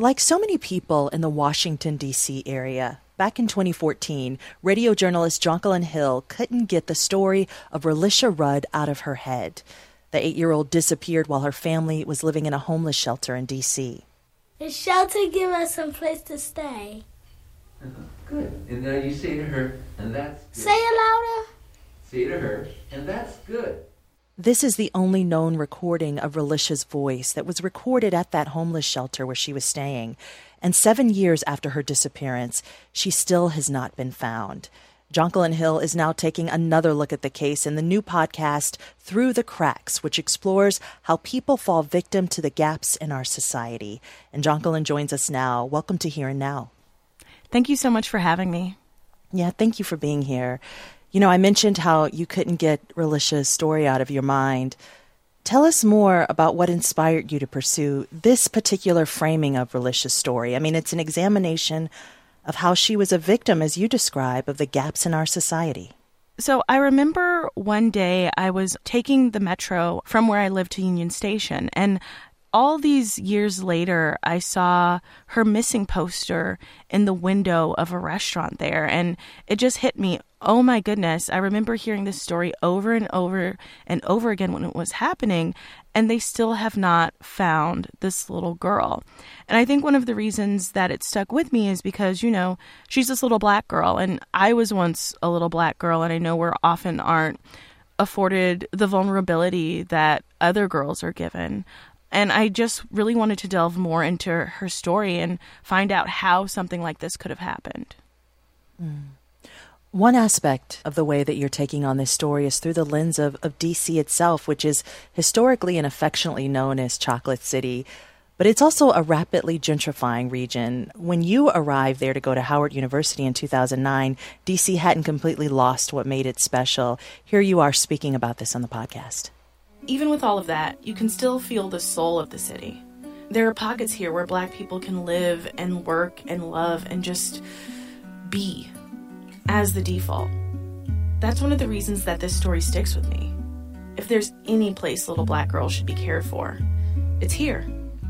Like so many people in the Washington, D.C. area, back in 2014, radio journalist Jonquilyn Hill couldn't get the story of Relisha Rudd out of her head. The 8-year-old disappeared while her family was living in a homeless shelter in D.C. The shelter gave us some place to stay. Good. And now you say to her, and that's good. Say it louder. Say to her, and that's good. This is the only known recording of Relisha's voice that was recorded at that homeless shelter where she was staying. And 7 years after her disappearance, she still has not been found. Jonquilyn Hill is now taking another look at the case in the new podcast, Through the Cracks, which explores how people fall victim to the gaps in our society. And Jonquilyn joins us now. Welcome to Here and Now. Thank you so much for having me. Yeah, thank you for being here. You know, I mentioned how you couldn't get Relisha's story out of your mind. Tell us more about what inspired you to pursue this particular framing of Relisha's story. I mean, it's an examination of how she was a victim, as you describe, of the gaps in our society. So I remember one day I was taking the metro from where I lived to Union Station, and all these years later, I saw her missing poster in the window of a restaurant there, and it just hit me. Oh my goodness, I remember hearing this story over and over and over again when it was happening, and they still have not found this little girl. And I think one of the reasons that it stuck with me is because, you know, she's this little black girl, and I was once a little black girl, and I know we often aren't afforded the vulnerability that other girls are given. And I just really wanted to delve more into her story and find out how something like this could have happened. One aspect of the way that you're taking on this story is through the lens of D.C. itself, which is historically and affectionately known as Chocolate City. But it's also a rapidly gentrifying region. When you arrived there to go to Howard University in 2009, D.C. hadn't completely lost what made it special. Here you are speaking about this on the podcast. Even with all of that, you can still feel the soul of the city. There are pockets here where Black people can live and work and love and just be as the default. That's one of the reasons that this story sticks with me. If there's any place little Black girls should be cared for, it's here.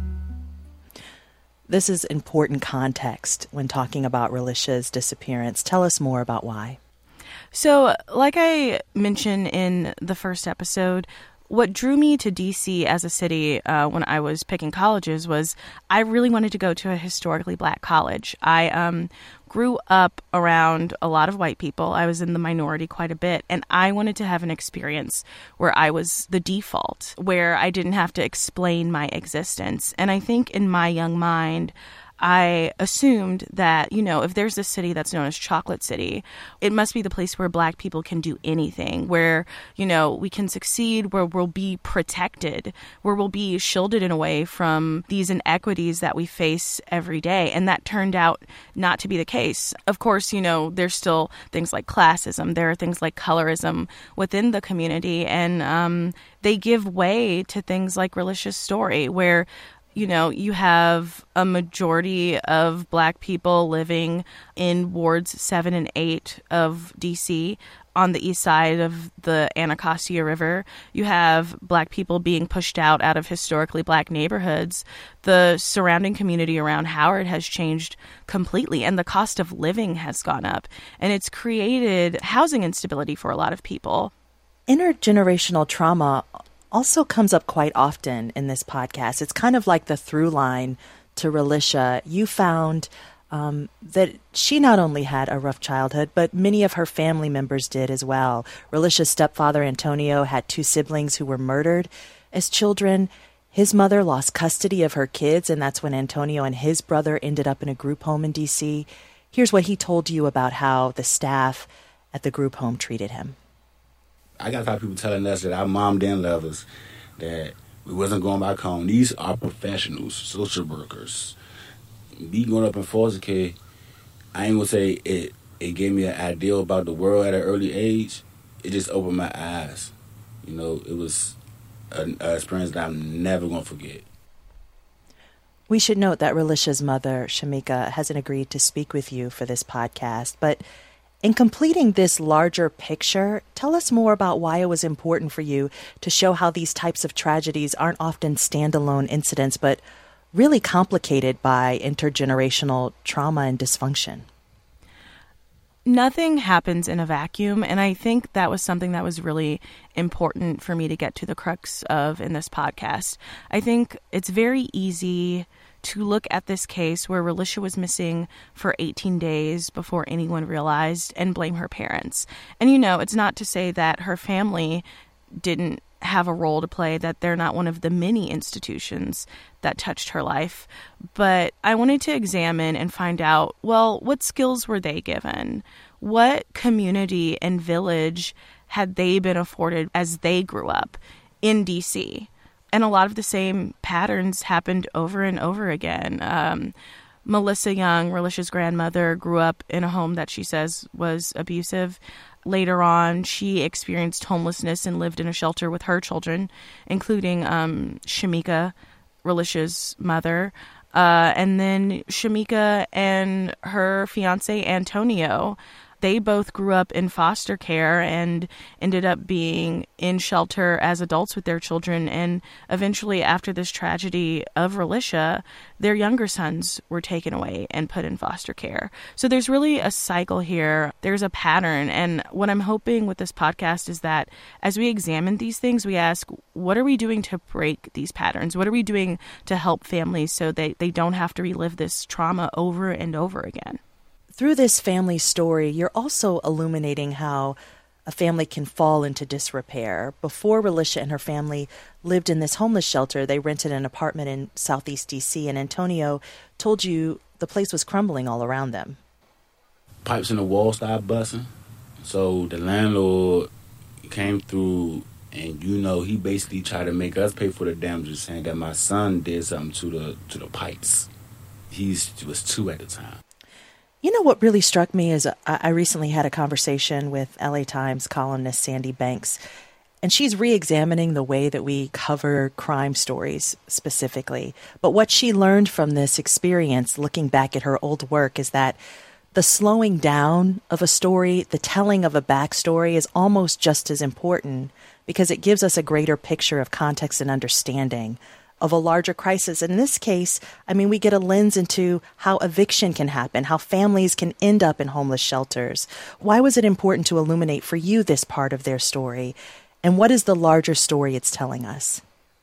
This is important context when talking about Relisha's disappearance. Tell us more about why. So, like I mentioned in the first episode, what drew me to D.C. as a city when I was picking colleges was I really wanted to go to a historically Black college. I grew up around a lot of white people. I was in the minority quite a bit, and I wanted to have an experience where I was the default, where I didn't have to explain my existence. And I think in my young mind, I assumed that, you know, if there's this city that's known as Chocolate City, it must be the place where Black people can do anything, where, you know, we can succeed, where we'll be protected, where we'll be shielded in a way from these inequities that we face every day. And that turned out not to be the case. Of course, you know, there's still things like classism. There are things like colorism within the community. And they give way to things like Relisha's story, where you know, you have a majority of Black people living in wards 7 and 8 of D.C. on the east side of the Anacostia River. You have Black people being pushed out of historically Black neighborhoods. The surrounding community around Howard has changed completely, and the cost of living has gone up. And it's created housing instability for a lot of people. Intergenerational trauma also comes up quite often in this podcast. It's kind of like the through line to Relisha. You found that she not only had a rough childhood, but many of her family members did as well. Relisha's stepfather, Antonio, had 2 siblings who were murdered as children. His mother lost custody of her kids, and that's when Antonio and his brother ended up in a group home in D.C. Here's what he told you about how the staff at the group home treated him. I got a lot of people telling us that our mom didn't love us, that we wasn't going back home. These are professionals, social workers. Me growing up in foster care, I ain't gonna say it gave me an idea about the world at an early age. It just opened my eyes. You know, it was an experience that I'm never gonna forget. We should note that Relisha's mother, Shamika, hasn't agreed to speak with you for this podcast, but in completing this larger picture, tell us more about why it was important for you to show how these types of tragedies aren't often standalone incidents, but really complicated by intergenerational trauma and dysfunction. Nothing happens in a vacuum, and I think that was something that was really important for me to get to the crux of in this podcast. I think it's very easy to look at this case where Relisha was missing for 18 days before anyone realized and blame her parents. And, it's not to say that her family didn't have a role to play, that they're not one of the many institutions that touched her life. But I wanted to examine and find out, well, what skills were they given? What community and village had they been afforded as they grew up in D.C.? And a lot of the same patterns happened over and over again. Melissa Young, Relisha's grandmother, grew up in a home that she says was abusive. Later on, she experienced homelessness and lived in a shelter with her children, including Shamika, Relisha's mother. And then Shamika and her fiance, Antonio, they both grew up in foster care and ended up being in shelter as adults with their children. And eventually, after this tragedy of Relisha, their younger sons were taken away and put in foster care. So there's really a cycle here. There's a pattern. And what I'm hoping with this podcast is that as we examine these things, we ask, what are we doing to break these patterns? What are we doing to help families so they don't have to relive this trauma over and over again? Through this family story, you're also illuminating how a family can fall into disrepair. Before Relisha and her family lived in this homeless shelter, they rented an apartment in Southeast D.C., and Antonio told you the place was crumbling all around them. Pipes in the wall started busting. So the landlord came through and, he basically tried to make us pay for the damages, saying that my son did something to the pipes. He was 2 at the time. What really struck me is I recently had a conversation with LA Times columnist Sandy Banks, and she's re-examining the way that we cover crime stories specifically. But what she learned from this experience, looking back at her old work, is that the slowing down of a story, the telling of a backstory, is almost just as important because it gives us a greater picture of context and understanding of a larger crisis. In this case, we get a lens into how eviction can happen, how families can end up in homeless shelters. Why was it important to illuminate for you this part of their story? And what is the larger story it's telling us?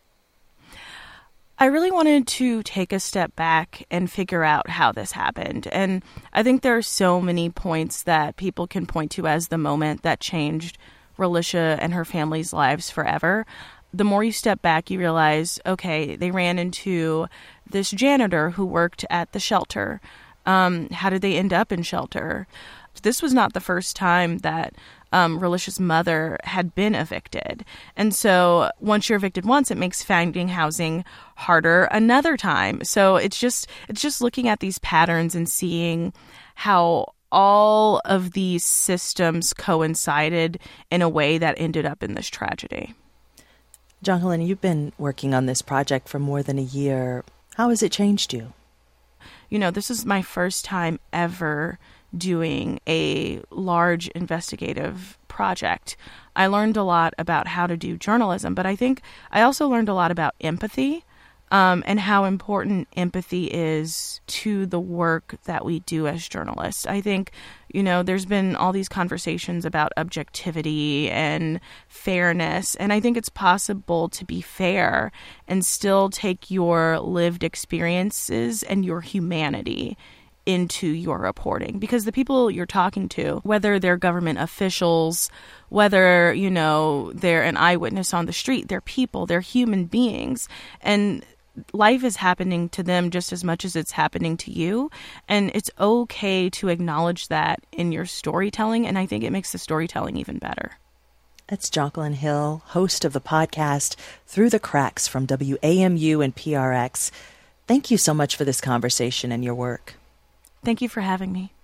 I really wanted to take a step back and figure out how this happened. And I think there are so many points that people can point to as the moment that changed Relisha and her family's lives forever. The more you step back, you realize, okay, they ran into this janitor who worked at the shelter. How did they end up in shelter? This was not the first time that Relisha's mother had been evicted. And so once you're evicted once, it makes finding housing harder another time. So it's just looking at these patterns and seeing how all of these systems coincided in a way that ended up in this tragedy. Jacqueline, you've been working on this project for more than a year. How has it changed you? This is my first time ever doing a large investigative project. I learned a lot about how to do journalism, but I think I also learned a lot about empathy and how important empathy is to the work that we do as journalists. I think, there's been all these conversations about objectivity and fairness, and I think it's possible to be fair and still take your lived experiences and your humanity into your reporting, because the people you're talking to, whether they're government officials, whether, they're an eyewitness on the street, they're people, they're human beings, and life is happening to them just as much as it's happening to you. And it's okay to acknowledge that in your storytelling. And I think it makes the storytelling even better. That's Jacqueline Hill, host of the podcast Through the Cracks from WAMU and PRX. Thank you so much for this conversation and your work. Thank you for having me.